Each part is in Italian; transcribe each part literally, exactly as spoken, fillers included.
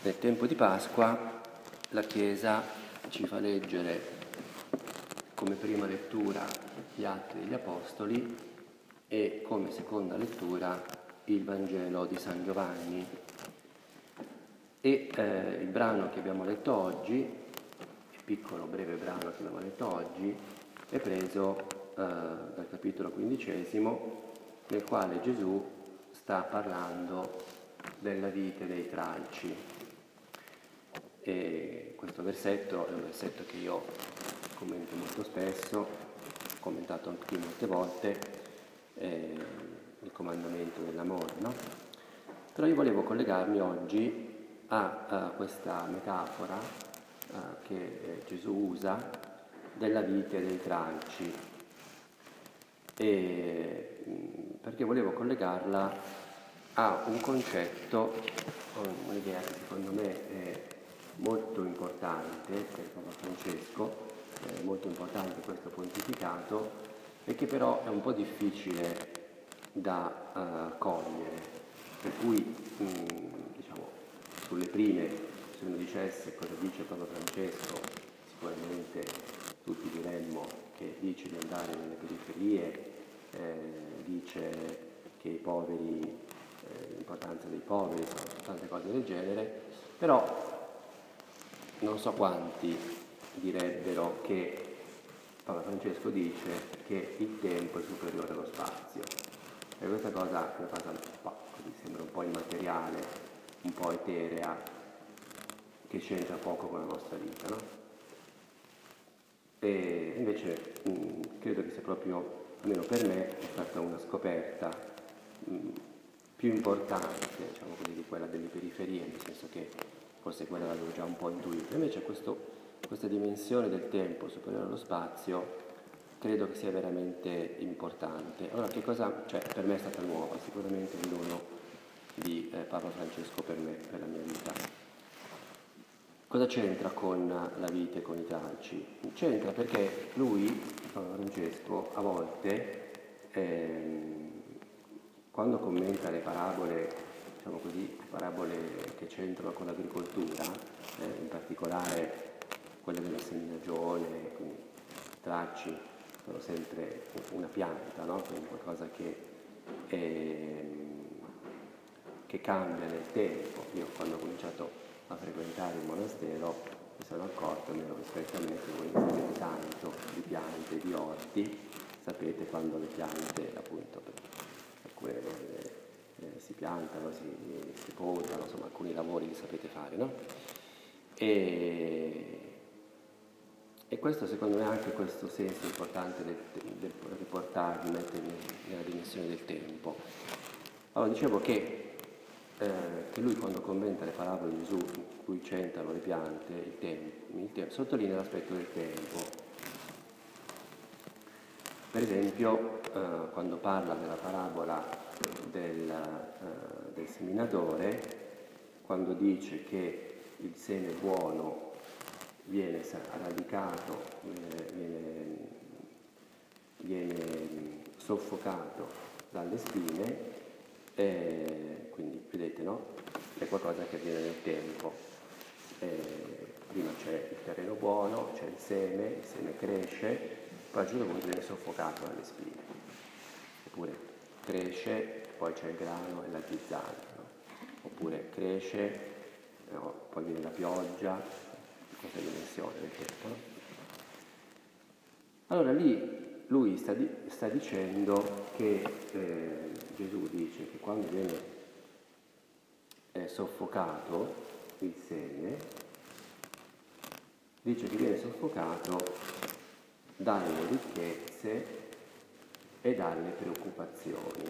Nel tempo di Pasqua la Chiesa ci fa leggere come prima lettura gli Atti degli Apostoli e come seconda lettura il Vangelo di San Giovanni. E eh, il brano che abbiamo letto oggi, il piccolo breve brano che abbiamo letto oggi, è preso eh, dal capitolo quindicesimo, nel quale Gesù sta parlando della vite dei tralci. E questo versetto è un versetto che io commento molto spesso, ho commentato anche qui molte volte, eh, il comandamento dell'amore, no? Però io volevo collegarmi oggi a, a questa metafora eh, che eh, Gesù usa della vite dei tralci, e, mh, perché volevo collegarla a un concetto, un'idea che secondo me è molto importante per Papa Francesco, è molto importante questo pontificato, e che però è un po' difficile da uh, cogliere, per cui mh, diciamo, sulle prime, se uno dicesse cosa dice Papa Francesco, sicuramente tutti diremmo che dice di andare nelle periferie, eh, dice che i poveri, eh, l'importanza dei poveri, tante cose del genere, però non so quanti direbbero che Papa Francesco dice che il tempo è superiore allo spazio. E questa cosa è una cosa un po' così, sembra un po' immateriale, un po' eterea, che c'entra poco con la nostra vita, no? E invece mh, credo che sia proprio, almeno per me, è stata una scoperta mh, più importante, diciamo così, di quella delle periferie, nel senso che forse quella l'avevo già un po' intuita. Invece questo, questa dimensione del tempo superiore allo spazio credo che sia veramente importante. Allora, che cosa, cioè, per me è stata nuova, sicuramente il dono di eh, Papa Francesco per me, per la mia vita. Cosa c'entra con la vite, con i tralci? C'entra perché lui, Papa Francesco, a volte, ehm, quando commenta le parabole, diciamo così, parabole che c'entrano con l'agricoltura, eh, in particolare quelle della seminagione, quindi i tralci sono sempre una pianta, no? Quindi qualcosa che, eh, che cambia nel tempo. Io quando ho cominciato a frequentare il monastero mi sono accorto, almeno rispetto a me, che voi ne sapete tanto di piante, di orti, sapete quando le piante, appunto, alcune eh, eh, si piantano, si, si podano, insomma alcuni lavori li sapete fare, no? E, e questo secondo me ha anche questo senso importante del, del riportare, di mettere nella dimensione del tempo. Allora dicevo che Eh, che lui quando commenta le parabole di Gesù in cui c'entrano le piante, il tempo, il tempo, sottolinea l'aspetto del tempo. Per esempio, eh, quando parla della parabola del, eh, del seminatore, quando dice che il seme buono viene radicato, viene, viene, viene soffocato dalle spine, Eh, quindi vedete, no? È qualcosa che avviene nel tempo. Eh, prima c'è il terreno buono, c'è il seme, il seme cresce, poi a un certo punto viene soffocato dalle spine. Oppure cresce, poi c'è il grano e la zizzania, no? Oppure cresce, no? Poi viene la pioggia, questa dimensione del tempo, no? Allora lì lui sta, di, sta dicendo che eh, Gesù dice che quando viene eh, soffocato il seme, dice che viene soffocato dalle ricchezze e dalle preoccupazioni.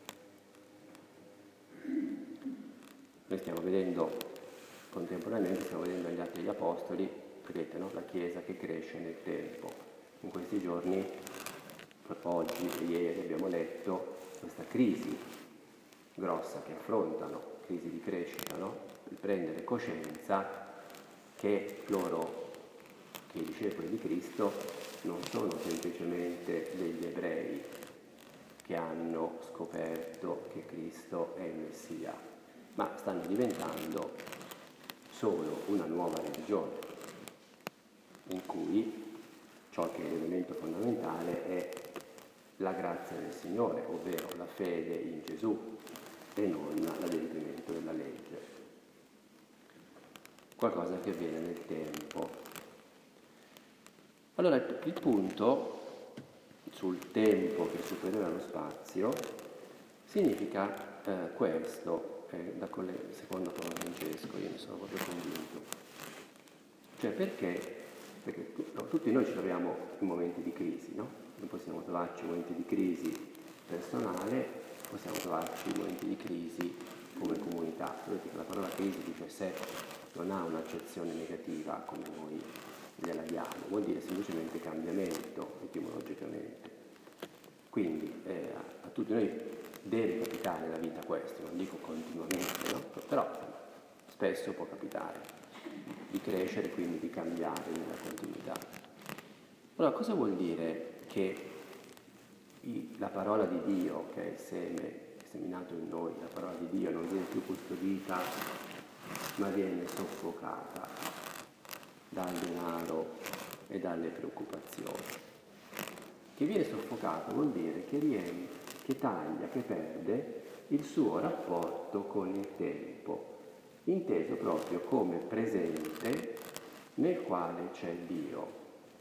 Noi stiamo vedendo contemporaneamente, stiamo vedendo agli Atti degli Apostoli, vedete, no? La Chiesa che cresce nel tempo. In questi giorni, oggi e ieri, abbiamo letto questa crisi grossa che affrontano, crisi di crescita, no? Il prendere coscienza che loro, che i discepoli di Cristo, non sono semplicemente degli ebrei che hanno scoperto che Cristo è il Messia, ma stanno diventando solo una nuova religione, in cui ciò che è l'elemento fondamentale è la grazia del Signore, ovvero la fede in Gesù e non l'adempimento della legge. Qualcosa che avviene nel tempo. Allora il punto sul tempo che è superiore allo spazio significa eh, questo, eh, da coll- secondo Papa Francesco, io ne sono proprio convinto. Cioè perché? Perché no, tutti noi ci troviamo in momenti di crisi, no? Noi possiamo trovarci in momenti di crisi personale, possiamo trovarci in momenti di crisi come comunità. Vedete che la parola crisi di per sé non ha un'accezione negativa come noi gliela diamo, vuol dire semplicemente cambiamento etimologicamente. Quindi eh, a tutti noi deve capitare nella vita questo, non dico continuamente, no? Però spesso può capitare di crescere, quindi di cambiare nella continuità. Allora, cosa vuol dire che i, la parola di Dio, che è il seme seminato in noi, la parola di Dio non viene più custodita, ma viene soffocata dal denaro e dalle preoccupazioni? Che viene soffocata vuol dire che riempie, che taglia, che perde il suo rapporto con il tempo, inteso proprio come presente nel quale c'è Dio.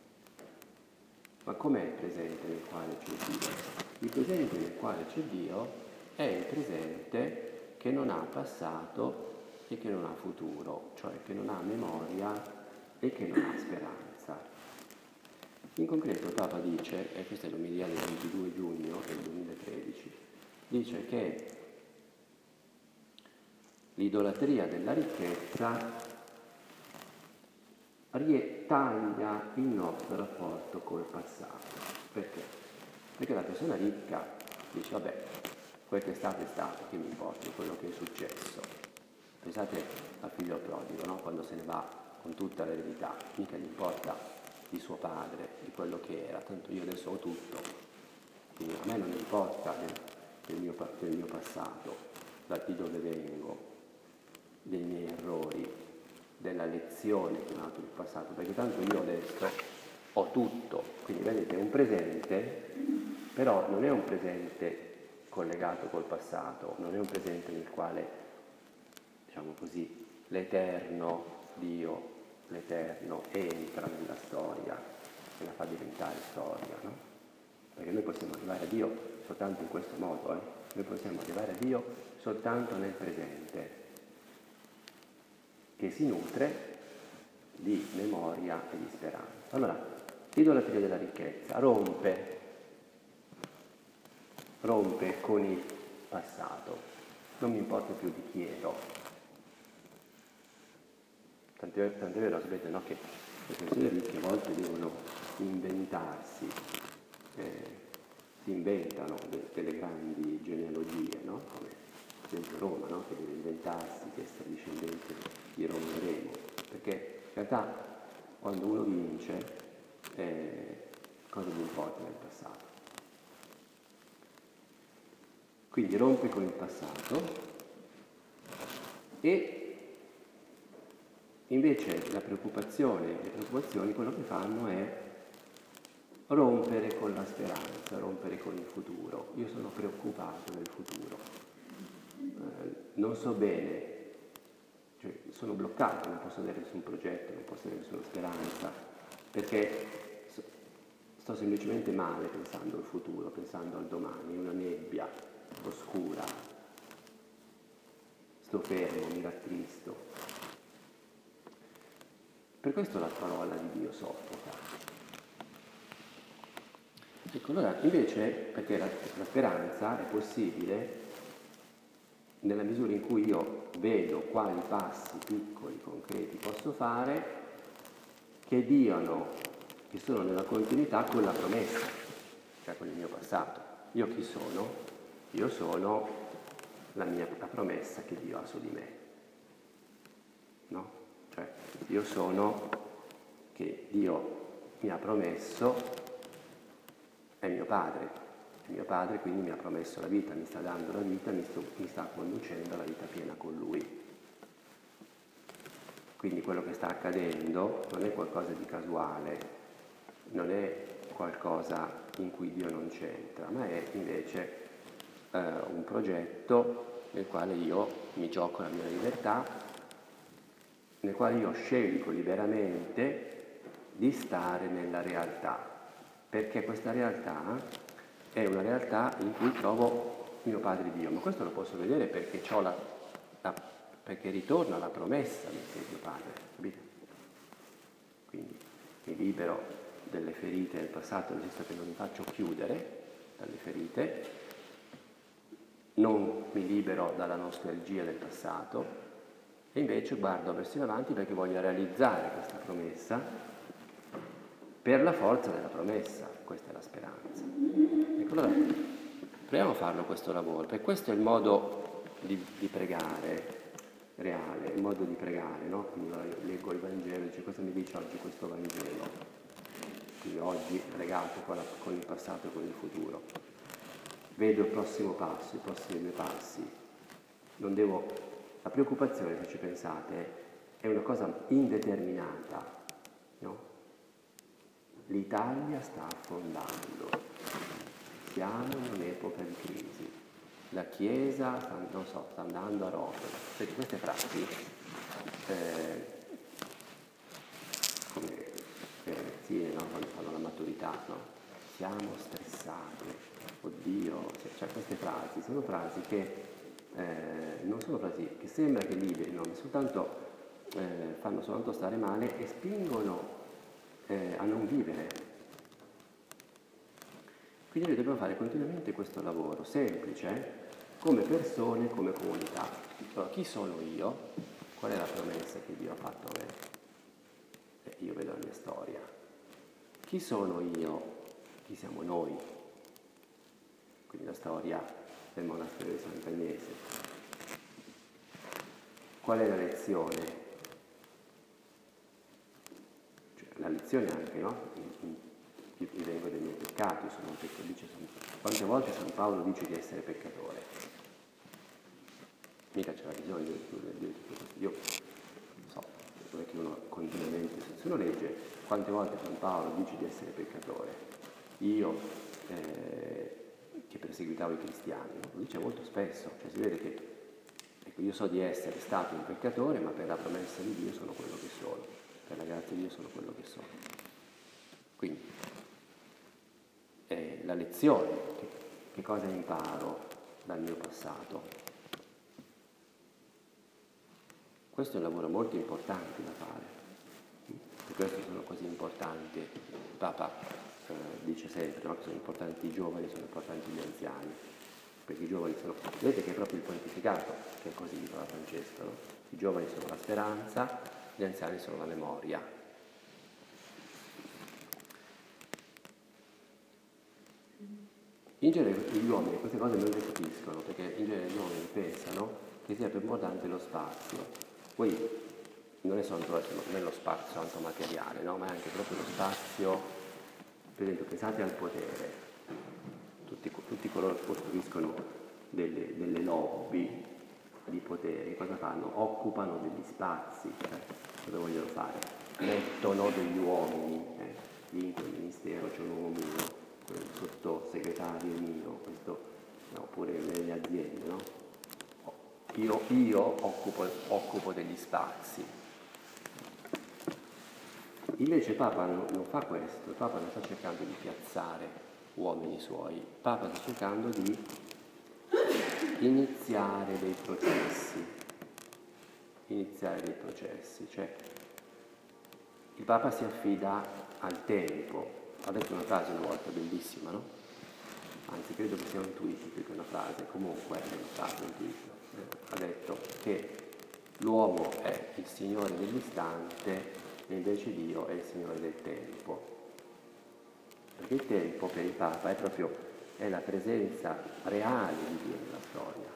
Ma com'è il presente nel quale c'è Dio? Il presente nel quale c'è Dio è il presente che non ha passato e che non ha futuro, cioè che non ha memoria e che non ha speranza. In concreto il Papa dice, e questa è l'omelia del ventidue giugno del duemilatredici, dice che l'idolatria della ricchezza taglia il nostro rapporto col passato. Perché? Perché la persona ricca dice, vabbè, quel che è stato è stato, che mi importa di quello che è successo. Pensate al figlio prodigo, no? Quando se ne va con tutta l'eredità, mica gli importa di suo padre, di quello che era, tanto io adesso ho tutto, quindi a me non importa del, del, mio, del mio passato, da di dove vengo, dei miei errori, della lezione che mi ha dato il passato, perché tanto io adesso ho tutto, quindi vedete è un presente, però non è un presente collegato col passato, non è un presente nel quale, diciamo così, l'eterno Dio, l'eterno entra nella storia e la fa diventare storia, no? Perché noi possiamo arrivare a Dio soltanto in questo modo, eh? Noi possiamo arrivare a Dio soltanto nel presente, che si nutre di memoria e di speranza. Allora, l'idolatria della ricchezza rompe, rompe con il passato, non mi importa più di chi ero. Tant'è, tant'è vero, sapete, no, che le persone ricche a volte devono inventarsi, eh, si inventano de- delle grandi genealogie, no? Come ad esempio Roma, no? Che deve inventarsi di essere discendente di Roma e Remo, perché in realtà quando uno vince, eh, cosa gli importa nel passato? Quindi rompe con il passato e invece la preoccupazione, le preoccupazioni quello che fanno è rompere con la speranza, rompere con il futuro. Io sono preoccupato del futuro, eh, non so bene, cioè sono bloccato, non posso avere nessun progetto, non posso avere nessuna speranza, perché sto semplicemente male pensando al futuro, pensando al domani, una nebbia oscura, sto fermo, mi rattristo. Per questo la parola di Dio soffoca. Ecco, allora invece, perché la, la speranza è possibile nella misura in cui io vedo quali passi piccoli, concreti posso fare che diano, che sono nella continuità con la promessa, cioè con il mio passato. Io chi sono? Io sono la mia la promessa che Dio ha su di me. No? Cioè, io sono che Dio mi ha promesso, è mio padre, è mio padre, quindi mi ha promesso la vita, mi sta dando la vita, mi, sto, mi sta conducendo alla vita piena con lui. Quindi quello che sta accadendo non è qualcosa di casuale, non è qualcosa in cui Dio non c'entra, ma è invece eh, un progetto nel quale io mi gioco la mia libertà, nel quale io scelgo liberamente di stare nella realtà, perché questa realtà è una realtà in cui trovo mio Padre Dio, ma questo lo posso vedere perché c'ho la, la perché ritorno alla promessa di mio Padre, capite? Quindi mi libero delle ferite del passato, nel senso che non mi faccio chiudere dalle ferite, non mi libero dalla nostalgia del passato e invece guardo verso in avanti perché voglio realizzare questa promessa per la forza della promessa, questa è la speranza. Ecco, allora proviamo a farlo questo lavoro, perché questo è il modo di, di pregare reale, il modo di pregare, no? Quindi leggo il Vangelo e dice cosa mi dice oggi questo Vangelo? Quindi oggi pregato con, la, con il passato e con il futuro. Vedo il prossimo passo, i prossimi due passi. Non devo... La preoccupazione, se ci pensate, è una cosa indeterminata, no? L'Italia sta affondando, siamo in un'epoca di crisi. La Chiesa, sta, non so, sta andando a rotolo. Perché queste frasi, eh, come le ragazzine, no? Quando fanno la maturità, no? Siamo stressati, oddio, cioè queste frasi sono frasi che eh, non sono frasi che sembra che liberino, ma soltanto eh, fanno soltanto stare male e spingono eh, a non vivere. Quindi noi dobbiamo fare continuamente questo lavoro, semplice, come persone, come comunità. Allora, chi sono io? Qual è la promessa che Dio ha fatto a me? Eh, io vedo la mia storia. Chi sono io? Chi siamo noi? Quindi la storia del monastero di Sant'Agnese. Qual è la lezione? Cioè, la lezione anche, no? Io vengo dai miei peccati, sono un peccatore. Quante volte San Paolo dice di essere peccatore? Mica c'era bisogno di dire tutto questo. Io so, non è che uno continuamente, se uno legge quante volte San Paolo dice di essere peccatore, io eh, che perseguitavo i cristiani, no? Lo dice molto spesso, cioè si vede che ecco, io so di essere stato un peccatore, ma per la promessa di Dio sono quello che sono, per la grazia di Dio sono quello che sono. Quindi eh, la lezione, che, che cosa imparo dal mio passato? Questo è un lavoro molto importante da fare, per questo sono così importanti. Il Papa eh, dice sempre, no, che sono importanti i giovani, sono importanti gli anziani, perché i giovani sono... Vedete che è proprio il pontificato che è così di Papa Francesco, no? I giovani sono la speranza, gli anziani sono la memoria. In genere gli uomini queste cose non le capiscono, perché in genere gli uomini pensano che sia più importante lo spazio. Poi non è solo nello spazio tanto materiale, no? Ma è anche proprio lo spazio, per esempio pensate al potere, tutti, tutti coloro che costruiscono delle, delle lobby di potere, cosa fanno? Occupano degli spazi, cioè, cosa vogliono fare? Mettono degli uomini, eh? Lì in quel ministero c'è un uomo mio, quel sottosegretario mio, questo, no, oppure nelle aziende, no? Io, io occupo, occupo degli spazi. Invece il Papa non, non fa questo, il Papa non sta cercando di piazzare uomini suoi, il Papa sta cercando di iniziare dei processi, iniziare dei processi, cioè il Papa si affida al tempo. Ha detto una frase una volta bellissima, no? Anzi, credo che sia un tweet più che una frase, comunque è una frase, un tweet. Ha detto che l'uomo è il Signore dell'istante e invece Dio è il Signore del tempo. Perché il tempo per il Papa è proprio è la presenza reale di Dio nella storia.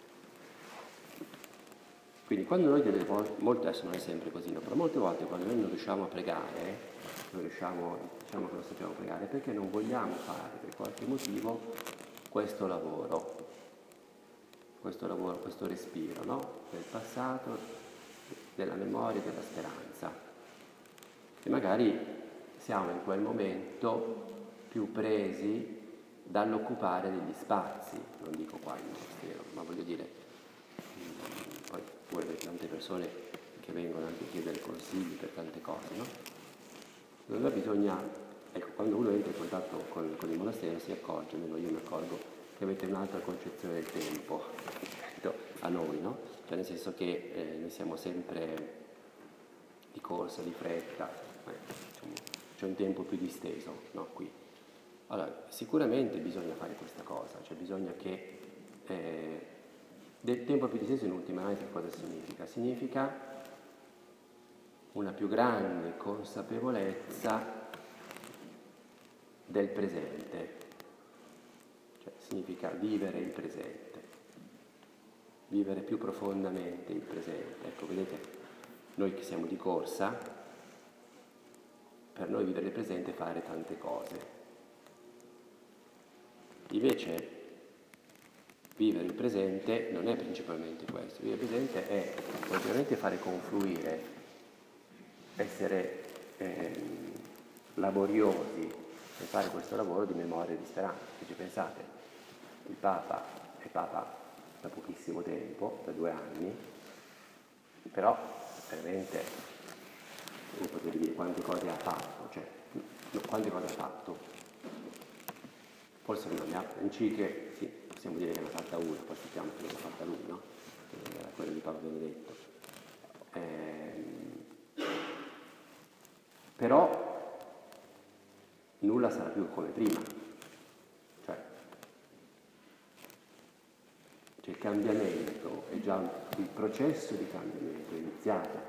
Quindi quando noi delle volte, molte adesso non è sempre così, no? Però molte volte quando noi non riusciamo a pregare, non riusciamo, diciamo che non sappiamo pregare, perché non vogliamo fare per qualche motivo questo lavoro. questo lavoro, questo respiro, no? Del passato, della memoria e della speranza. E magari siamo in quel momento più presi dall'occupare degli spazi, non dico qua in monastero, ma voglio dire, mh, poi voi avete tante persone che vengono anche a chiedere consigli per tante cose, no? Allora bisogna, ecco, quando uno entra in contatto con, con il monastero si accorge, almeno io mi accorgo, che avete un'altra concezione del tempo rispetto a noi, no? Cioè nel senso che eh, noi siamo sempre di corsa, di fretta, eh, diciamo, c'è un tempo più disteso, no, qui. Allora, sicuramente bisogna fare questa cosa, cioè bisogna che eh, del tempo più disteso in ultima analisi cosa significa? Significa una più grande consapevolezza del presente, cioè significa vivere il presente, vivere più profondamente il presente. Ecco, vedete, noi che siamo di corsa, per noi vivere il presente è fare tante cose. Invece vivere il presente non è principalmente questo, vivere il presente è continuamente fare confluire, essere ehm, laboriosi e fare questo lavoro di memoria e di speranza. Se ci pensate, il Papa è Papa da pochissimo tempo, da due anni, però veramente come potete dire quante cose ha fatto, cioè no, quante cose ha fatto. Forse non ne ha, encicliche, sì, possiamo dire che ne ha fatta una, poi sappiamo che l'ha fatta lui, no? Che era quella di Papa Benedetto. Ehm, però nulla sarà più come prima, cioè, cioè il cambiamento è già, il processo di cambiamento è iniziato.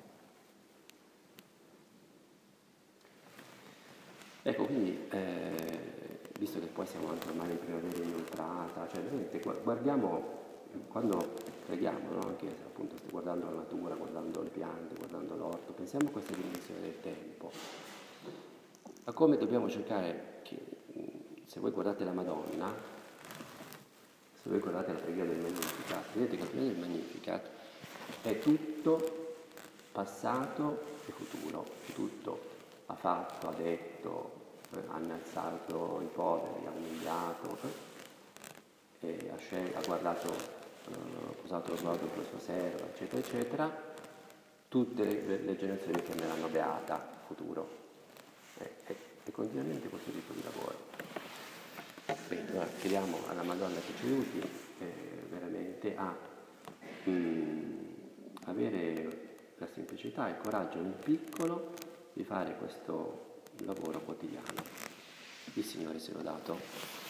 Ecco, quindi, eh, visto che poi siamo anche ormai in primavera inoltrata, cioè veramente guardiamo, quando preghiamo, no? Anche appunto guardando la natura, guardando le piante, guardando l'orto, pensiamo a questa dimensione del tempo, a come dobbiamo cercare che, se voi guardate la Madonna, se voi guardate la preghiera del Magnificat, vedete che la preghiera del Magnificat è tutto passato e futuro, è tutto ha fatto, ha detto, eh, ha innalzato i poveri, ha umiliato, eh, ha, scel- ha guardato, eh, ha posato lo sguardo sulla sua serva, eccetera, eccetera. Tutte le, le generazioni chiameranno beata, futuro. Eh, eh, è continuamente questo tipo di lavoro. Bene, allora chiediamo alla Madonna che ci aiuti eh, veramente a mm, avere la semplicità e il coraggio nel piccolo di fare questo lavoro quotidiano. Il Signore sia lodato.